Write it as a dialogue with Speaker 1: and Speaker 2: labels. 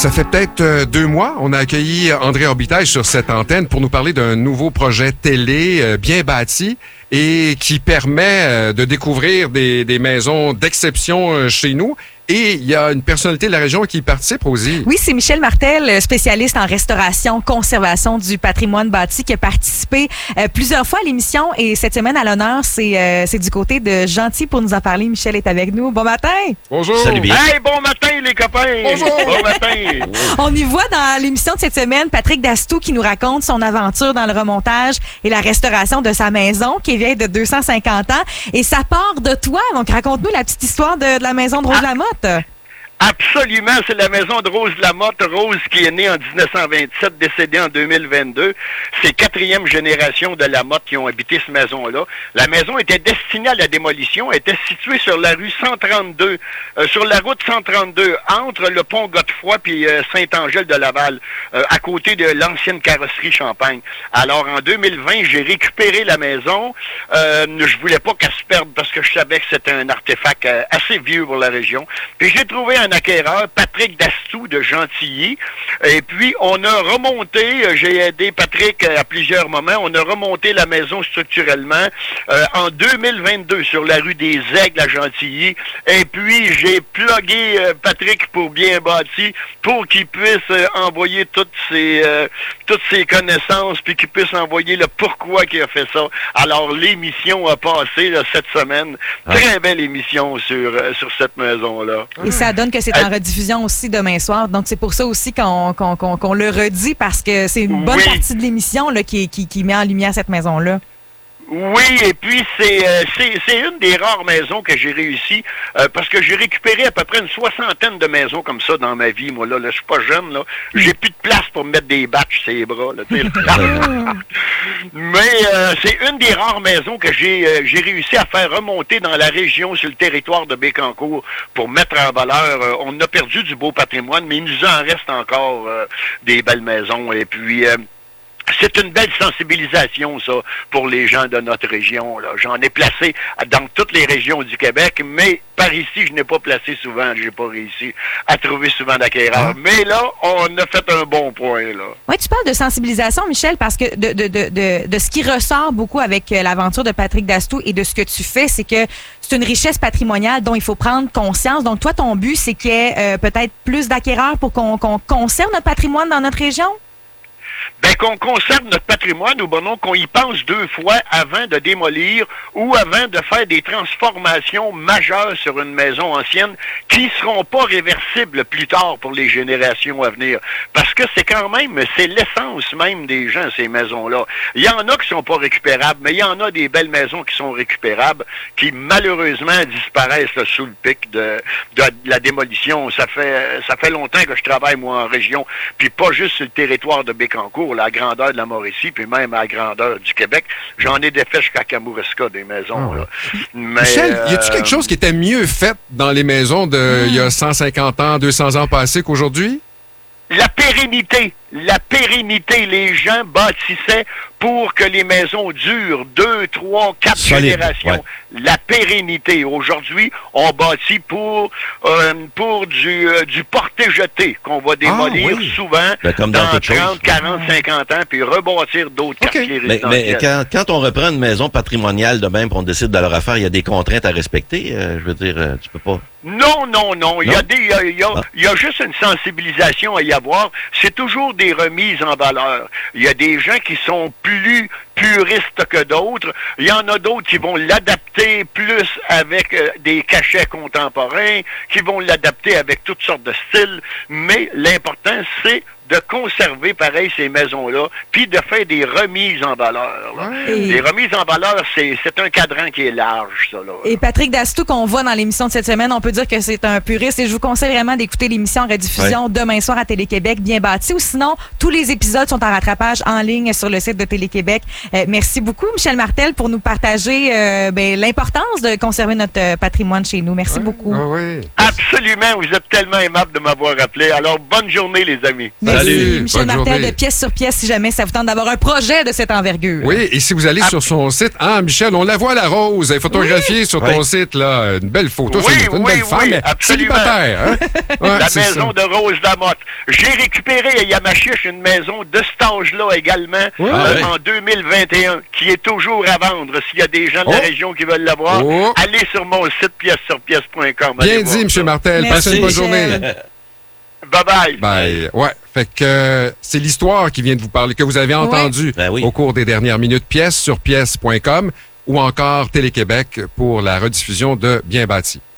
Speaker 1: Ça fait peut-être 2 mois, on a accueilli André Orbitaille sur cette antenne pour nous parler d'un nouveau projet télé bien bâti et qui permet de découvrir des maisons d'exception chez nous. Et il y a une personnalité de la région qui y participe, Rosie.
Speaker 2: Oui, c'est Michel Martel, spécialiste en restauration, conservation du patrimoine bâti, qui a participé plusieurs fois à l'émission. Et cette semaine, à l'honneur, c'est du côté de Gentil pour nous en parler. Michel est avec nous. Bon matin!
Speaker 1: Bonjour!
Speaker 3: Salut bien!
Speaker 4: Hey, bon matin, les copains!
Speaker 1: Bonjour!
Speaker 4: Bon matin!
Speaker 2: On y voit dans l'émission de cette semaine Patrick Dastou qui nous raconte son aventure dans le remontage et la restauration de sa maison qui est vieille de 250 ans. Et ça part de toi. Donc, raconte-nous la petite histoire de la maison de Rose Lamotte.
Speaker 4: Absolument, c'est la maison de Rose Lamotte. Rose qui est née en 1927, décédée en 2022. C'est 4e génération de Lamotte qui ont habité cette maison-là. La maison était destinée à la démolition. Elle était située sur la rue 132, sur la route 132, entre le pont Godefroy puis Saint-Angèle de Laval, à côté de l'ancienne carrosserie Champagne. Alors, en 2020, j'ai récupéré la maison. Je voulais pas qu'elle se perde parce que je savais que c'était un artefact assez vieux pour la région. Puis j'ai trouvé un acquéreur, Patrick Dastou de Gentilly. Et puis, on a remonté, j'ai aidé Patrick à plusieurs moments, on a remonté la maison structurellement en 2022 sur la rue des Aigles à Gentilly. Et puis, j'ai plugué Patrick pour bien bâti pour qu'il puisse envoyer toutes ses connaissances puis qu'il puisse envoyer le pourquoi qu'il a fait ça. Alors, l'émission a passé là, cette semaine. Très belle émission sur cette maison-là.
Speaker 2: Et ça donne que c'est en rediffusion aussi demain soir. Donc, c'est pour ça aussi qu'on le redit parce que c'est une bonne partie de l'émission là, qui met en lumière cette maison-là.
Speaker 4: Oui, et puis c'est une des rares maisons que j'ai réussi parce que j'ai récupéré à peu près une 60aine de maisons comme ça dans ma vie. Moi, là je suis pas jeune, là. J'ai plus de place pour mettre des batchs sur les bras, là, Mais c'est une des rares maisons que j'ai réussi à faire remonter dans la région, sur le territoire de Bécancour, pour mettre en valeur. On a perdu du beau patrimoine, mais il nous en reste encore des belles maisons. Et puis... c'est une belle sensibilisation, ça, pour les gens de notre région. Là. J'en ai placé dans toutes les régions du Québec, mais par ici, je n'ai pas placé souvent. Je n'ai pas réussi à trouver souvent d'acquéreurs. Mais là, on a fait un bon point. Là.
Speaker 2: Oui, tu parles de sensibilisation, Michel, parce que de ce qui ressort beaucoup avec l'aventure de Patrick Dastou et de ce que tu fais, c'est que c'est une richesse patrimoniale dont il faut prendre conscience. Donc, toi, ton but, c'est qu'il y ait peut-être plus d'acquéreurs pour qu'on conserve notre patrimoine dans notre région?
Speaker 4: Ben, qu'on conserve notre patrimoine ou bon, qu'on y pense 2 fois avant de démolir ou avant de faire des transformations majeures sur une maison ancienne qui ne seront pas réversibles plus tard pour les générations à venir. Parce que c'est quand même, c'est l'essence même des gens, ces maisons-là. Il y en a qui sont pas récupérables, mais il y en a des belles maisons qui sont récupérables, qui malheureusement disparaissent là, sous le pic de la démolition. Ça fait longtemps que je travaille, moi, en région, puis pas juste sur le territoire de Bécancour, la grandeur de la Mauricie, puis même à la grandeur du Québec. J'en ai défait jusqu'à Kamouraska, des maisons. Là. Mais,
Speaker 1: Michel, y a-tu quelque chose qui était mieux fait dans les maisons il y a 150 ans, 200 ans passés qu'aujourd'hui?
Speaker 4: La pérennité. Les gens bâtissaient pour que les maisons durent 2, 3, 4 générations. Ouais. La pérennité. Aujourd'hui, on bâtit pour du porté-jeté qu'on va démolir souvent dans 30, 40, 50 ans, puis rebâtir d'autres quartiers résidentiels.
Speaker 3: Mais quand on reprend une maison patrimoniale de même, on décide de leur affaire, il y a des contraintes à respecter. Je veux dire, tu peux pas...
Speaker 4: Non. Il y a juste une sensibilisation à y avoir. C'est toujours des remises en valeur. Il y a des gens qui sont plus puristes que d'autres. Il y en a d'autres qui vont l'adapter plus avec des cachets contemporains, qui vont l'adapter avec toutes sortes de styles. Mais l'important, c'est de conserver, pareil, ces maisons-là, puis de faire des remises en valeur. Les remises en valeur, c'est un cadran qui est large, ça. Là.
Speaker 2: Et Patrick Dastou, qu'on voit dans l'émission de cette semaine, on peut dire que c'est un puriste et je vous conseille vraiment d'écouter l'émission en rediffusion demain soir à Télé-Québec, bien bâti. Ou sinon, tous les épisodes sont en rattrapage en ligne sur le site de Télé-Québec. Merci beaucoup, Michel Martel, pour nous partager l'importance de conserver notre patrimoine chez nous. Merci beaucoup.
Speaker 4: Absolument, vous êtes tellement aimable de m'avoir appelé. Alors, bonne journée, les amis.
Speaker 2: Merci.
Speaker 3: Salut.
Speaker 2: Michel
Speaker 1: Bonne
Speaker 2: Martel
Speaker 1: journée.
Speaker 2: de Pièce sur Pièce, si jamais ça vous tente d'avoir un projet de cette envergure.
Speaker 1: Oui, et si vous allez sur son site, Michel, on la voit la rose, elle est photographiée sur ton site, là, une belle photo,
Speaker 4: Oui,
Speaker 1: c'est une belle femme, mais
Speaker 4: absolument.
Speaker 1: célibataire. Hein? Ouais,
Speaker 4: La
Speaker 1: c'est
Speaker 4: maison
Speaker 1: ça.
Speaker 4: de Rose Lamotte. J'ai récupéré à Yamachiche une maison de cet âge-là également
Speaker 1: Ouais.
Speaker 4: en 2021 qui est toujours à vendre. S'il y a des gens de la région qui veulent l'avoir, allez sur mon site piècesurpièce.com.
Speaker 1: Bien dit, M. Martel.
Speaker 2: Merci,
Speaker 1: Passez une bonne
Speaker 2: Michel.
Speaker 1: journée.
Speaker 4: Bye-bye.
Speaker 1: Ben, ouais. Fait que c'est l'histoire qui vient de vous parler, que vous avez entendue
Speaker 3: Ben oui.
Speaker 1: au cours des dernières minutes. Pièce sur pièce.com ou encore Télé-Québec pour la rediffusion de Bien bâti.